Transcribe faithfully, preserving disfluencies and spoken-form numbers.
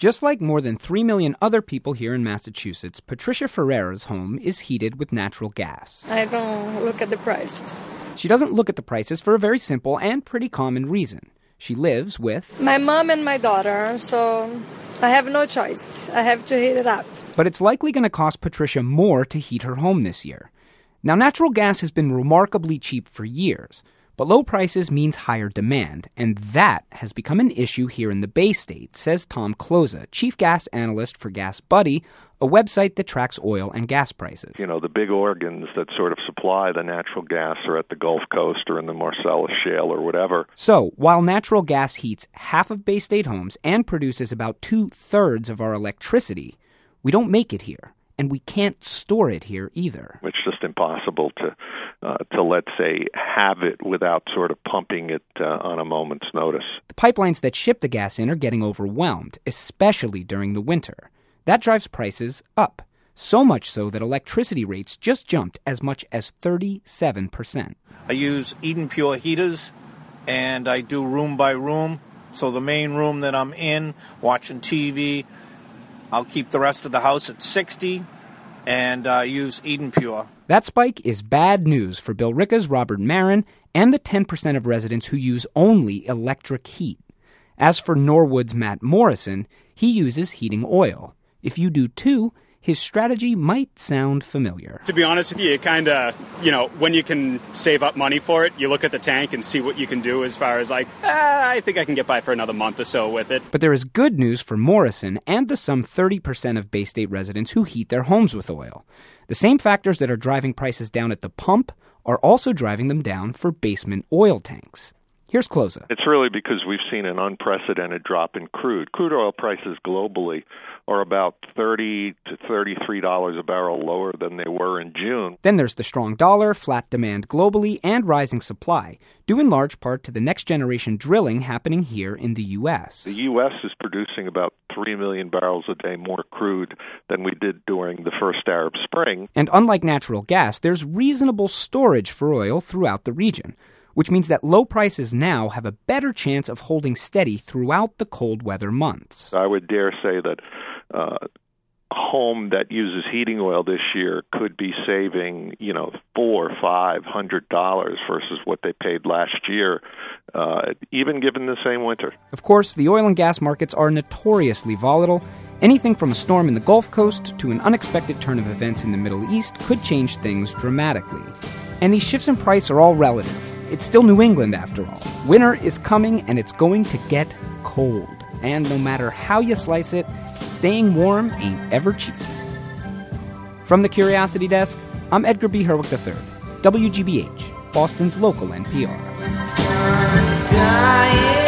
Just like more than three million other people here in Massachusetts, Patricia Ferreira's home is heated with natural gas. I don't look at the prices. She doesn't look at the prices for a very simple and pretty common reason. She lives with my mom and my daughter, so I have no choice. I have to heat it up. But it's likely going to cost Patricia more to heat her home this year. Now, natural gas has been remarkably cheap for years, but low prices means higher demand, and that has become an issue here in the Bay State, says Tom Kloza, chief gas analyst for Gas Buddy, a website that tracks oil and gas prices. You know, the big organs that sort of supply the natural gas are at the Gulf Coast or in the Marcellus Shale or whatever. So, while natural gas heats half of Bay State homes and produces about two-thirds of our electricity, we don't make it here. And we can't store it here either. It's just impossible to, uh, to let's say, have it without sort of pumping it uh, on a moment's notice. The pipelines that ship the gas in are getting overwhelmed, especially during the winter. That drives prices up, so much so that electricity rates just jumped as much as thirty-seven percent. I use Eden Pure heaters, and I do room by room. So the main room that I'm in, watching T V, I'll keep the rest of the house at sixty and uh, use Eden Pure. That spike is bad news for Billerica's Robert Marin and the ten percent of residents who use only electric heat. As for Norwood's Matt Morrison, he uses heating oil. If you do too, his strategy might sound familiar. To be honest with you, it kind of, you know, when you can save up money for it, you look at the tank and see what you can do as far as like, ah, I think I can get by for another month or so with it. But there is good news for Morrison and the some thirty percent of Bay State residents who heat their homes with oil. The same factors that are driving prices down at the pump are also driving them down for basement oil tanks. Here's Kloza. It's really because we've seen an unprecedented drop in crude. Crude oil prices globally are about thirty to thirty-three dollars a barrel lower than they were in June. Then there's the strong dollar, flat demand globally, and rising supply, due in large part to the next-generation drilling happening here in the U S. The U S is producing about three million barrels a day more crude than we did during the first Arab Spring. And unlike natural gas, there's reasonable storage for oil throughout the region, which means that low prices now have a better chance of holding steady throughout the cold weather months. I would dare say that uh, a home that uses heating oil this year could be saving, you know, four or five hundred dollars versus what they paid last year, uh, even given the same winter. Of course, the oil and gas markets are notoriously volatile. Anything from a storm in the Gulf Coast to an unexpected turn of events in the Middle East could change things dramatically. And these shifts in price are all relative. It's still New England, after all. Winter is coming, and it's going to get cold. And no matter how you slice it, staying warm ain't ever cheap. From the Curiosity Desk, I'm Edgar B. Herwick the third, W G B H, Boston's local N P R.